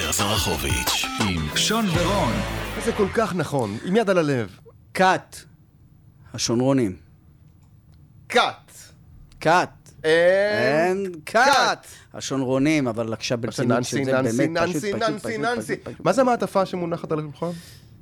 תמיר זרחוביץ' עם שון ורון. זה כל כך נכון, עם יד על הלב. קאט, השונרונים. קאט. קאט. אין קאט. השונרונים, אבל לקשה ברצינות שזה באמת ננסי. מה זה המעטפה שמונחת על השולחן?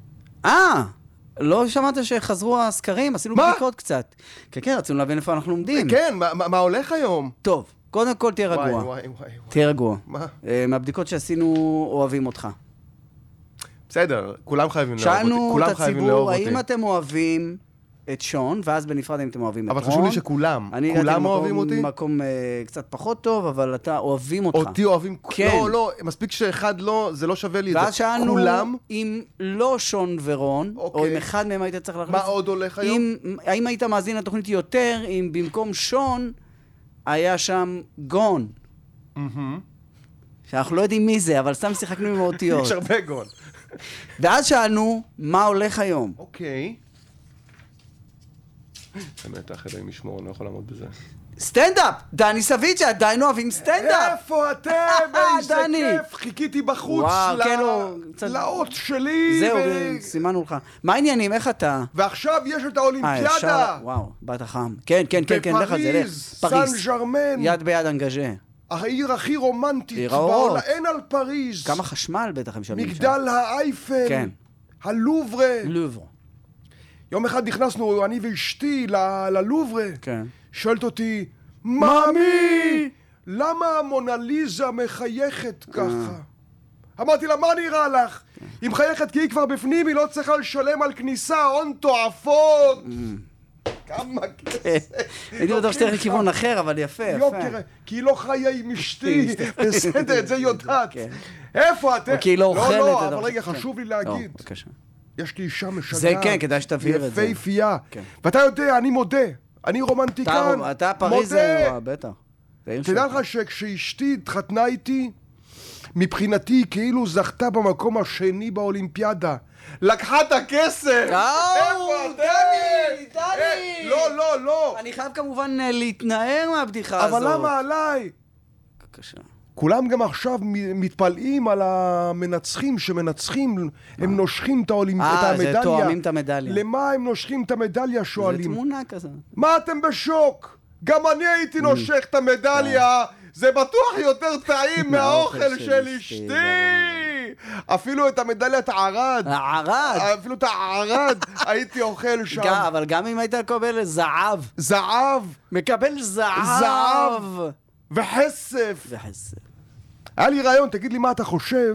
לא שמעת שחזרו הסקרים, עשינו בדיקות קצת. כן, רצינו להבין איפה אנחנו עומדים. כן, מה הולך היום? טוב, קודם כל תהיה רגוע. וואי. תהיה רגוע. מה? מהבדיקות שעשינו אוהבים אותך. בסדר, כולם חייבים לאהוב אותי. שאלנו את הציבור, האם אתם אוהבים את שון, ואז בנפרד אם אתם אוהבים את רון. אבל חשוב לי שכולם, כולם אוהבים אותי? מקום קצת פחות טוב, אבל אתה אוהבים אותך. אותי אוהבים, כן. לא, מספיק שאחד לא, זה לא שווה לי את זה. ואז שאלנו כולם? אם לא שון ורון, או אם אחד מהם היית צריך להכניס. מה עוד הולך היום? האם היית מאזין לתוכנית יותר, אם במקום שון, היה שם גון. שאנחנו לא יודעים מי זה, אבל סתם שיחקנו עם האותיות. יש הרבה גון. ואז שאלנו, מה הולך היום? אוקיי. באמת, אלוהים ישמור, אני לא יכול לעמוד בזה. סטנדאפ! דני סביץ', עדיין אוהבים סטנדאפ! איפה אתם? איזה כיף! חיכיתי בחוץ לאות שלי. זהו, סימנו לך. מה העניינים? איך אתה? ועכשיו יש את האולימפיאדה. וואו, באת חם. כן, לך על זה, לך. סן ז'רמן. יד ביד אנגז'ה. העיר הכי רומנטית בעולם. אין על פריז. כמה חשמל בטח הם שמים שם. מגדל האייפל. כן. הלוברה. לובר. יום אחד נכנסנו, אני ואשתי, ללוברה. כן. שואלת אותי, מאמי, למה המונליזה מחייכת ככה? אמרתי לה, מה נראה לך? היא מחייכת כי היא כבר בפנים, היא לא צריכה לשלם על כניסה, הון תועפות. כמה כסף. הייתי בטוח שתלך לכיוון אחר, אבל יפה. כי היא לא חיה עם אשתי, בסדר, את זה יודעת. איפה אתם? כי היא לא אוכלת. לא, אבל רגע, חשוב לי להגיד. יש לי אישה משגעת. זה כן, כדאי שתבהיר את זה. יפהפייה. ואתה יודע, אני מודה. אני רומנטיקן. אתה פריזר, בטח. תדע לך שכשאשתי התחתנה איתי, מבחינתי היא כאילו זכתה במקום השני באולימפיאדה. לקחה את הכסף! איפה דני! לא. אני חייב כמובן להתנער מהבדיחה הזאת. אבל למה עליי? בבקשה. כולם גם עכשיו מתפלאים על המנצחים שמנצחים, הם נושכים את המדליה. זה תואמים את המדליה. למה הם נושכים את המדליה שואלים? זה תמונה כזה. מה אתם בשוק? גם אני הייתי נושך את המדליה, זה בטוח יותר טעים מהאוכל של אשתי. אפילו את המדליית הערד. אפילו את הערד הייתי אוכל שם. אבל גם אם היית מקבל זהב. מקבל זהב. וחסף. היה לי רעיון, תגיד לי מה אתה חושב.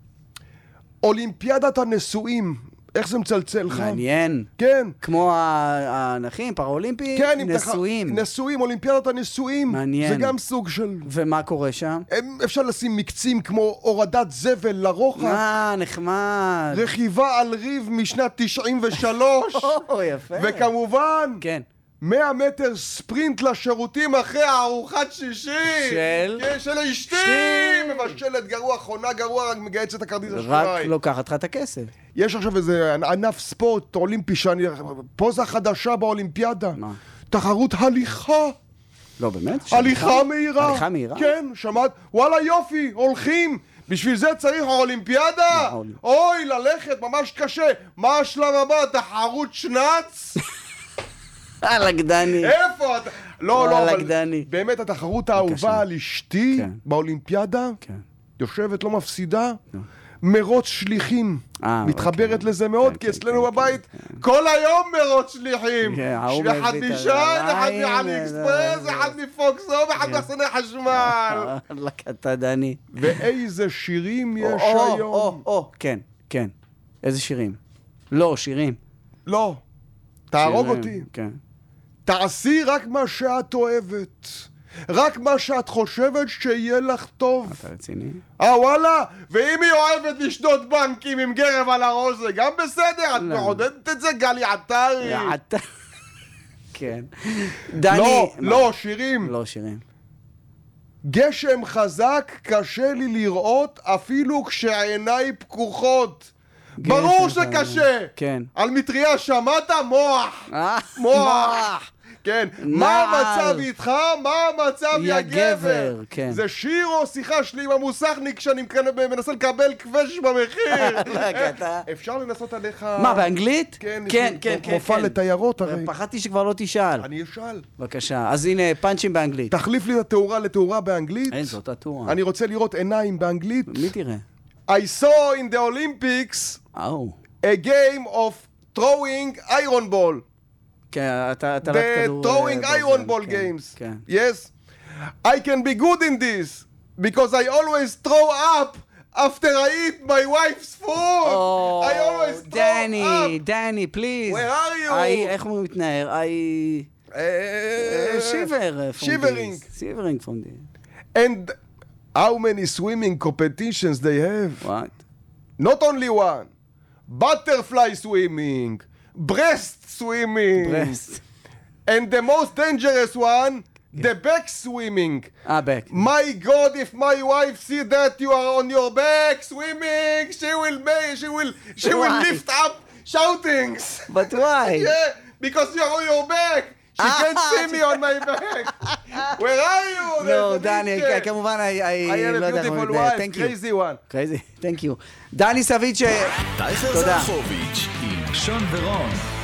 אולימפיאדת הנשואים, איך זה מצלצל לך? מעניין. כן. כמו הנכים, פראולימפיים, כן, נשואים. נשואים, אולימפיאדת הנשואים. מעניין. זה גם סוג של... ומה קורה שם? אפשר לשים מקצים כמו הורדת זבל לרוחב. נחמד. רכיבה על ריב משנת 93. יפה. וכמובן... כן. 100 מטר ספרינט לשירותים אחרי הארוחת שישי. של אשתי. מבשלת גרוע, חונה גרוע, רק מגייצת את הכרטיס אשראי. רק לוקחת לך את הכסף. יש עכשיו איזה ענף ספורט אולימפי, פוזה חדשה באולימפיאדה. מה? תחרות הליכה. לא, באמת? הליכה מהירה. הליכה מהירה? כן, שמעת? וואלה יופי, הולכים. בשביל זה צריך האולימפיאדה? אוי, ללכת, ממש קשה. מה השלב הבא? תחרות שנץ? דני. איפה אתה? לא, אבל דני. באמת התחרות האהובה על אשתי באולימפיאדה, יושבת לא מפסידה, מרוץ שליחים. מתחברת לזה מאוד, כי אצלנו בבית כל היום מרוץ שליחים. אחד משן, אחד מאלי אקספרס, אחד מפוקסו, ואחד מחסני חשמל. לקטה דני. ואיזה שירים יש היום. כן. איזה שירים? לא, שירים. לא. תהרוג אותי. כן. תעשי רק מה שאת אוהבת. רק מה שאת חושבת שיהיה לך טוב. אתה רציני? וואלה, ואם היא אוהבת לשדות בנקים עם גרב על הראש זה גם בסדר, את מעודדת את זה, גלי עטרי. כן. דני. לא, שירים. לא, שירים. גשם חזק, קשה לי לראות אפילו כשעיניי פקוחות. ברור שקשה. כן. על מטריה שמעת? מוח. כן. מה המצב איתך? מה המצב יא גבר? כן. זה שיר או שיחה שלי עם המוסכניק שאני מנסה לקבל כבש במחיר. אפשר לנסות עליך... מה, באנגלית? כן. מופע לתיירות הרי. פחדתי שכבר לא תשאל. אני אשאל. בבקשה, אז הנה פאנצ'ים באנגלית. תחליף לי את התאורה לתאורה באנגלית. אין זאת התאורה. אני רוצה לראות עיניים באנגלית. מי תראה? I saw in the Olympics a game of throwing iron ball. כן, אתה The throwing iron ball games. Yes. I can be good in this because I always throw up after I eat my wife's food. I always throw up. Danny, please. Where are you? איך הוא מתנער? Shivering from this. And how many swimming competitions they have? What? Not only one. Butterfly swimming, breast swimming. And the most dangerous one, the back swimming. Back. My God, if my wife see that you are on your back swimming, she will lift up shoutings. But why? Yeah, because you're on your back. She can't see me on my back. Where are you? No, דני, כמובן, I had a beautiful wife, crazy one. Crazy, thank you. דני סביץ', תודה. טייכר זרחוביץ' עם שון ורון.